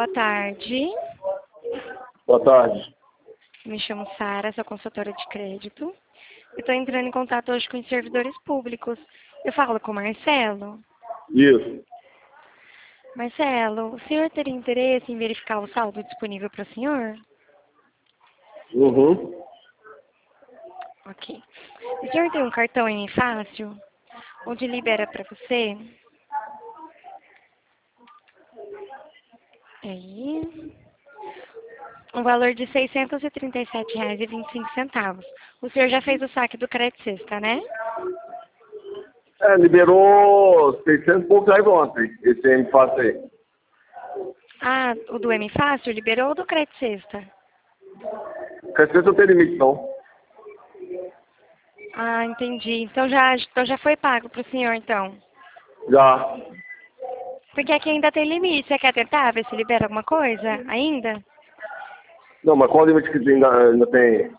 Boa tarde. Boa tarde. Me chamo Sara, sou consultora de crédito. Eu estou entrando em contato hoje com os servidores públicos. Eu falo com o Marcelo. Isso. Marcelo, o senhor teria interesse em verificar o saldo disponível para o senhor? Uhum. Ok. O senhor tem um cartão em fácil, onde libera para você? Aí. Um valor de R$ 637,25. O senhor já fez o saque do Crédito Sexta, né? Liberou 600 e poucos reais ontem, esse M Fácil aí. Ah, o do M Fácil liberou ou do Crédito Sexta? Receita não tem limite, não. Ah, entendi. Então já foi pago para o senhor, então. Já. Porque aqui ainda tem limite. Você quer tentar ver se libera alguma coisa ainda? Não, mas qual limite que ainda tem?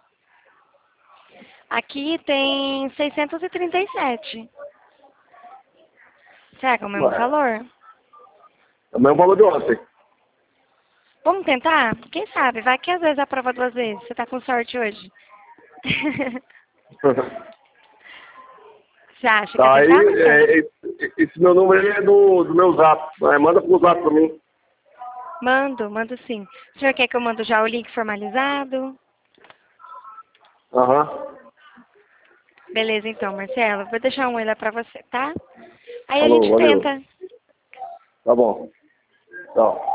Aqui tem 637. Será que é o mesmo Ué, valor? é o mesmo valor de ontem. Vamos tentar? Quem sabe? Vai que às vezes aprova 2 vezes. Você tá com sorte hoje. Você acha? Quer Tá aí, tentar, Marcelo? esse meu número aí é do meu zap. Manda pro zap pra mim. Mando sim. O senhor quer que eu mando já o link formalizado? Aham. Beleza, então, Marcelo. Vou deixar um oi lá pra você, tá? Aí a Falou, gente valeu. tenta. Tá bom. Tchau.